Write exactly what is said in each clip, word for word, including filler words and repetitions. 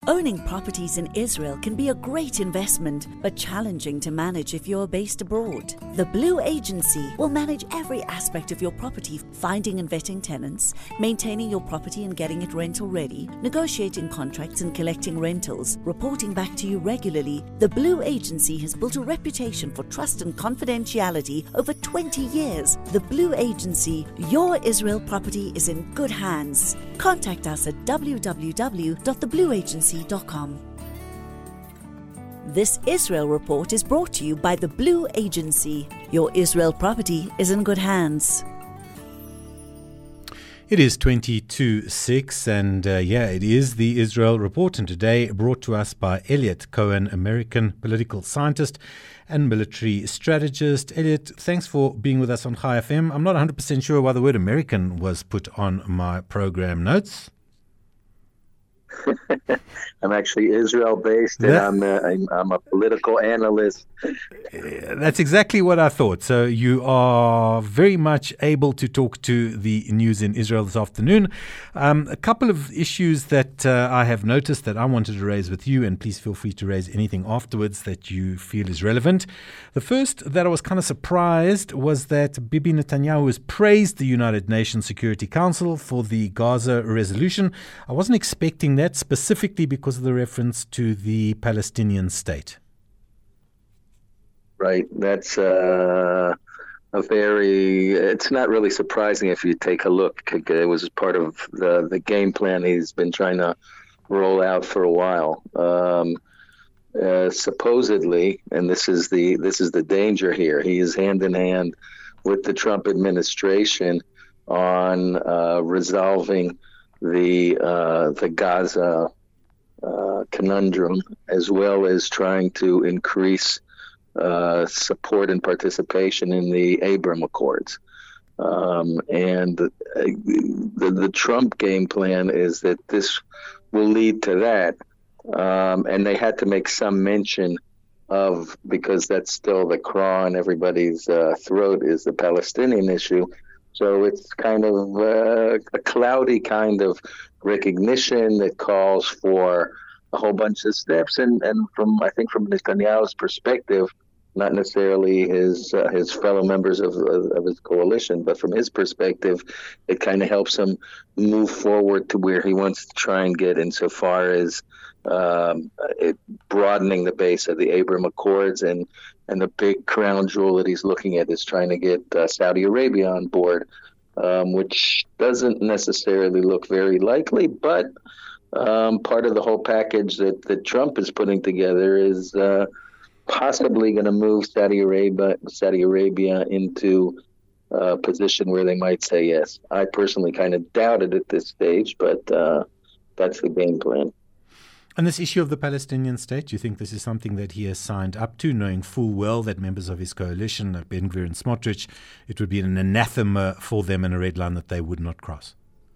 Owning properties in Israel can be a great investment, but challenging to manage if you're based abroad. The Blue Agency will manage every aspect of your property, finding and vetting tenants, maintaining your property and getting it rental ready, negotiating contracts and collecting rentals, reporting back to you regularly. The Blue Agency has built a reputation for trust and confidentiality over twenty years. The Blue Agency, your Israel property is in good hands. Contact us at w w w dot the blue agency dot com. This Israel report is brought to you by the Blue Agency. Your Israel property is in good hands. It is twenty-two six, and uh, yeah, it is the Israel Report, and today brought to us by Elliot Cohen, American political scientist and military strategist. Elliot, thanks for being with us on Chai F M. I'm not one hundred percent sure why the word American was put on my program notes. I'm actually Israel-based, and I'm a, I'm, I'm a political analyst. That's exactly what I thought. So you are very much able to talk to the news in Israel this afternoon. Um, a couple of issues that uh, I have noticed that I wanted to raise with you, and please feel free to raise anything afterwards that you feel is relevant. The first that I was kind of surprised was that Bibi Netanyahu has praised the United Nations Security Council for the Gaza resolution. I wasn't expecting that, specifically because of the reference to the Palestinian state. Right. That's uh, a very, it's not really surprising if you take a look. It was part of the, the game plan he's been trying to roll out for a while. Um, uh, supposedly, and this is the this is the danger here, he is hand in hand with the Trump administration on uh, resolving the uh, the Gaza uh, conundrum, as well as trying to increase uh, support and participation in the Abraham Accords. Um, and the, the the Trump game plan is that this will lead to that, um, and they had to make some mention of, because that's still the craw in everybody's uh, throat, is the Palestinian issue. So it's kind of uh, a cloudy kind of recognition that calls for a whole bunch of steps. And, and from, I think from Netanyahu's perspective, not necessarily his uh, his fellow members of, of of his coalition, but from his perspective, it kind of helps him move forward to where he wants to try and get, insofar as um, it, broadening the base of the Abraham Accords, and and the big crown jewel that he's looking at is trying to get uh, Saudi Arabia on board, um, which doesn't necessarily look very likely, but um, part of the whole package that, that Trump is putting together is uh, possibly going to move Saudi Arabia, Saudi Arabia into a position where they might say yes. I personally kind of doubt it at this stage, but uh, that's the game plan. And this issue of the Palestinian state, do you think this is something that he has signed up to, knowing full well that members of his coalition, Ben-Gvir and Smotrich, it would be an anathema for them and a red line that they would not cross?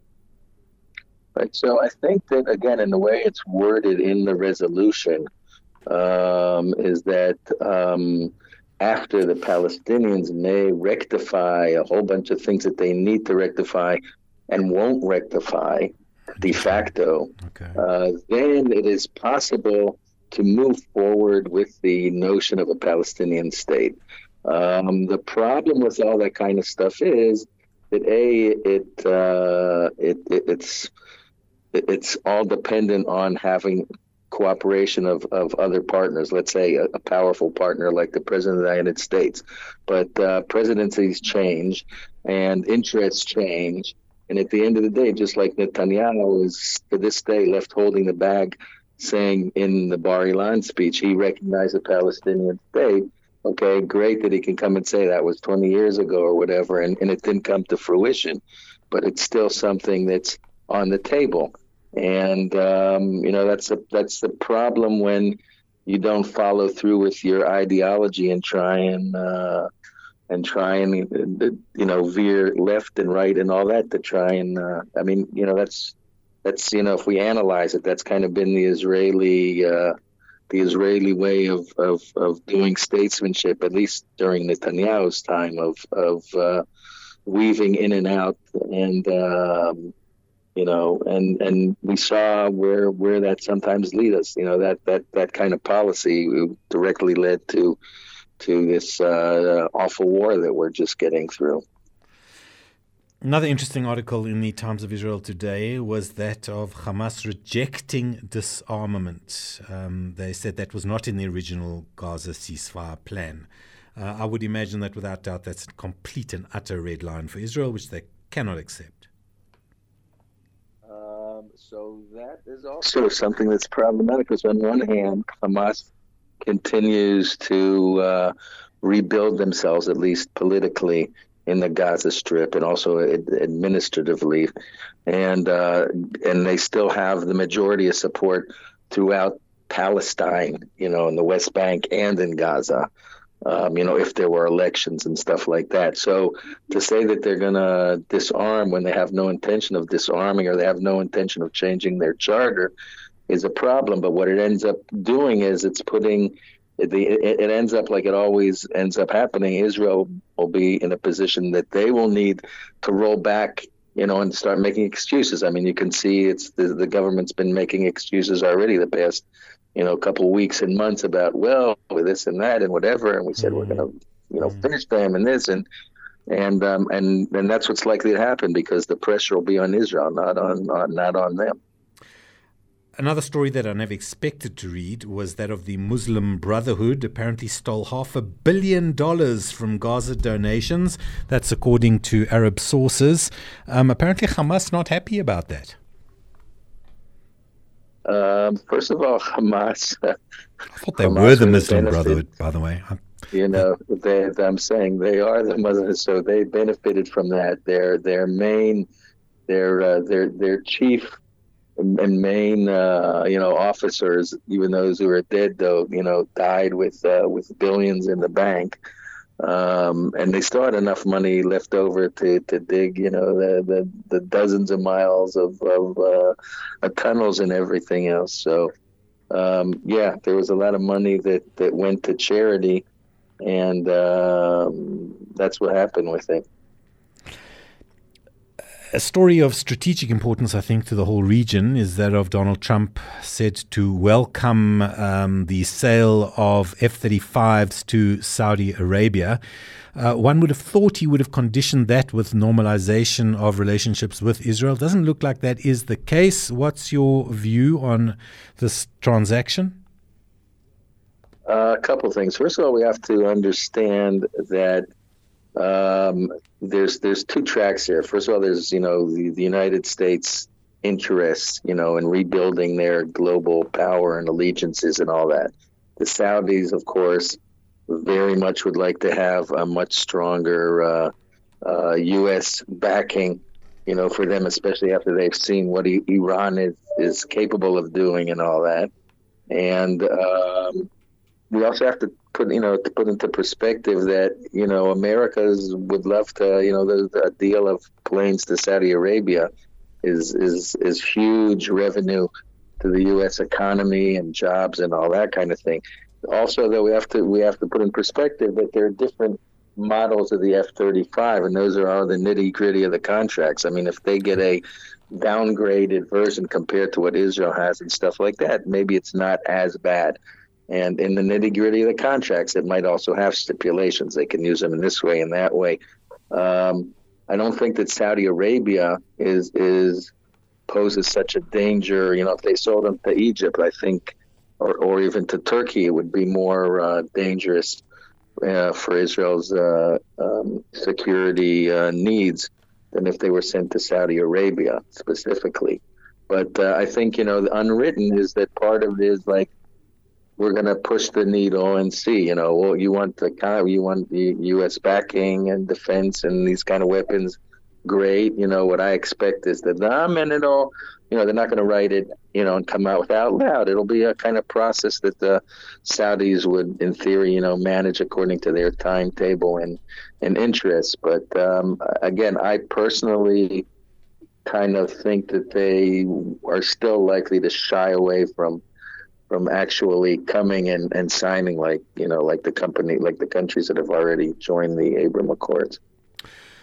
Right. So I think that, again, in the way it's worded in the resolution, um, is that um, after the Palestinians may rectify a whole bunch of things that they need to rectify and won't rectify de facto, okay. uh, then it is possible to move forward with the notion of a Palestinian state. Um, the problem with all that kind of stuff is that a it uh, it, it it's it, it's all dependent on having cooperation of, of other partners, let's say a, a powerful partner like the President of the United States. But uh, presidencies change and interests change. And at the end of the day, just like Netanyahu is to this day left holding the bag, saying in the Bar Ilan speech, he recognized the Palestinian state. Okay, great that he can come and say that was twenty years ago or whatever, and, and it didn't come to fruition. But it's still something that's on the table. And, um, you know, that's a, that's the problem when you don't follow through with your ideology and try and uh, and try and, you know, veer left and right and all that to try and, uh, I mean, you know, that's, that's, you know, if we analyze it, that's kind of been the Israeli, uh, the Israeli way of, of, of doing statesmanship, at least during Netanyahu's time, of, of uh, weaving in and out and, um, you know, and, and we saw where where that sometimes lead us. You know, that, that, that kind of policy directly led to to this uh, awful war that we're just getting through. Another interesting article in the Times of Israel today was that of Hamas rejecting disarmament. Um, they said that was not in the original Gaza ceasefire plan. Uh, I would imagine that without doubt that's a complete and utter red line for Israel, which they cannot accept. Um, so that is also something that's problematic, because on one hand, Hamas continues to uh, rebuild themselves, at least politically, in the Gaza Strip and also ad- administratively, and uh, and they still have the majority of support throughout Palestine, you know, in the West Bank and in Gaza. Um, you know, if there were elections and stuff like that. So to say that they're going to disarm when they have no intention of disarming, or they have no intention of changing their charter, is a problem. But what it ends up doing is it's putting the it, it ends up like it always ends up happening. Israel will be in a position that they will need to roll back, you know, and start making excuses. I mean, you can see it's the, the government's been making excuses already the past, you know, a couple of weeks and months about, well, with this and that and whatever. And we said, mm-hmm. we're going to, you know, mm-hmm. finish them and this and, and, um, and, and that's what's likely to happen, because the pressure will be on Israel, not on, not, not on them. Another story that I never expected to read was that of the Muslim Brotherhood apparently stole half a billion dollars from Gaza donations. That's according to Arab sources. Um, apparently Hamas not happy about that. Um, first of all, Hamas. I thought they Hamas were the Muslim benefit, Brotherhood, by the way. You know, they, I'm saying they are the Muslims, so they benefited from that. Their their main, their uh, their their chief and main, uh, you know, officers, even those who are dead, though, you know, died with uh, with billions in the bank. Um, and they still had enough money left over to, to dig, you know, the, the, the dozens of miles of, of uh, uh, tunnels and everything else. So, um, yeah, there was a lot of money that, that went to charity, and um, that's what happened with it. A story of strategic importance, I think, to the whole region is that of Donald Trump said to welcome um, the sale of F thirty-fives to Saudi Arabia. Uh, one would have thought he would have conditioned that with normalization of relationships with Israel. Doesn't look like that is the case. What's your view on this transaction? Uh, a couple of things. First of all, we have to understand that Um, there's there's two tracks here. First of all, there's, you know, the, the United States interests, you know, in rebuilding their global power and allegiances and all that. The Saudis, of course, very much would like to have a much stronger uh, uh, U S backing, you know, for them, especially after they've seen what I- Iran is, is capable of doing and all that. And um, we also have to put, you know, to put into perspective that, you know, Americans would love to, you know, the, the deal of planes to Saudi Arabia is, is, is huge revenue to the U S economy and jobs and all that kind of thing. Also, though, we have to, we have to put in perspective that there are different models of the F thirty-five, and those are all the nitty gritty of the contracts. I mean, if they get a downgraded version compared to what Israel has and stuff like that, maybe it's not as bad. And in the nitty-gritty of the contracts, it might also have stipulations. They can use them in this way and that way. Um, I don't think that Saudi Arabia is is poses such a danger. You know, if they sold them to Egypt, I think, or, or even to Turkey, it would be more uh, dangerous uh, for Israel's uh, um, security uh, needs than if they were sent to Saudi Arabia specifically. But uh, I think, you know, the unwritten is that part of it is like, we're going to push the needle and see, you know, well, you want the you want the U S backing and defense and these kind of weapons. Great. You know, what I expect is that, um, and it'll, you know, they're not going to write it, you know, and come out with out loud. It'll be a kind of process that the Saudis would, in theory, you know, manage according to their timetable and, and interests. But um, again, I personally kind of think that they are still likely to shy away from from actually coming and, and signing, like, you know, like the company, like the countries that have already joined the Abraham Accords.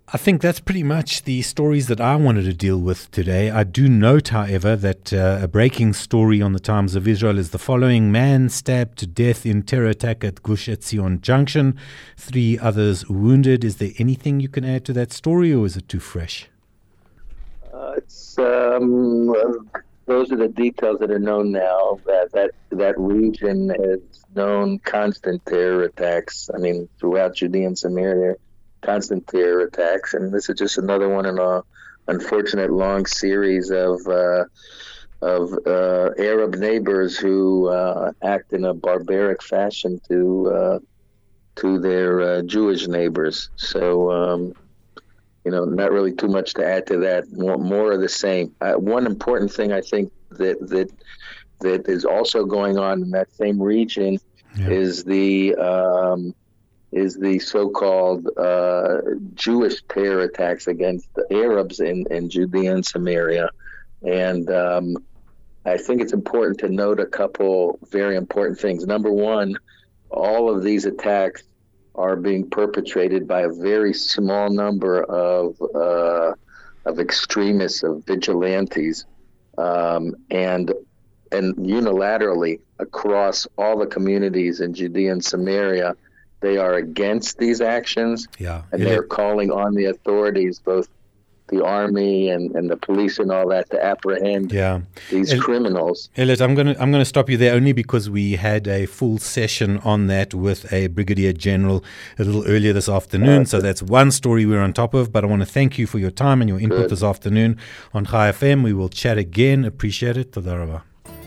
I think that's pretty much the stories that I wanted to deal with today. I do note, however, that uh, a breaking story on the Times of Israel is the following. Man stabbed to death in terror attack at Gush Etzion Junction. Three others wounded. Is there anything you can add to that story, or is it too fresh? Uh, it's um, those are the details that are known now. That that that region is known constant terror attacks. I mean, throughout Judea and Samaria. Constant terror attacks, and this is just another one in a unfortunate long series of uh, of uh, Arab neighbors who uh, act in a barbaric fashion to uh, to their uh, Jewish neighbors. So, um, you know, not really too much to add to that. More, more of the same. Uh, one important thing I think that that that is also going on in that same region yeah. is the um, is the so-called uh, Jewish terror attacks against the Arabs in, in Judea and Samaria. And um, I think it's important to note a couple very important things. Number one, all of these attacks are being perpetrated by a very small number of uh, of extremists, of vigilantes, um, and and unilaterally across all the communities in Judea and Samaria. They are against these actions, yeah. and Elliot. They're calling on the authorities, both the army and, and the police and all that, to apprehend yeah. these El- criminals. Elliot, I'm going to I'm going to stop you there only because we had a full session on that with a Brigadier General a little earlier this afternoon. Uh, so that's one story we're on top of. But I want to thank you for your time and your input good. this afternoon on Chai F M. We will chat again. Appreciate it. Toda rabba.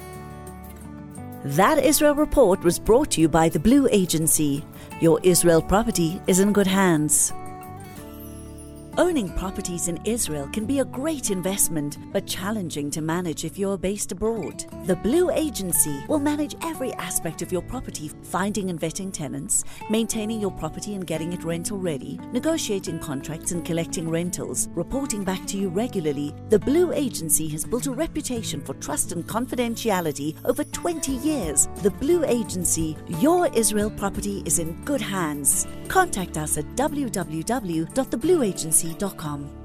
That Israel Report was brought to you by the Blue Agency. Your Israel property is in good hands. Owning properties in Israel can be a great investment, but challenging to manage if you're based abroad. The Blue Agency will manage every aspect of your property, finding and vetting tenants, maintaining your property and getting it rental ready, negotiating contracts and collecting rentals, reporting back to you regularly. The Blue Agency has built a reputation for trust and confidentiality over twenty years. The Blue Agency, your Israel property is in good hands. Contact us at w w w dot the blue agency dot com.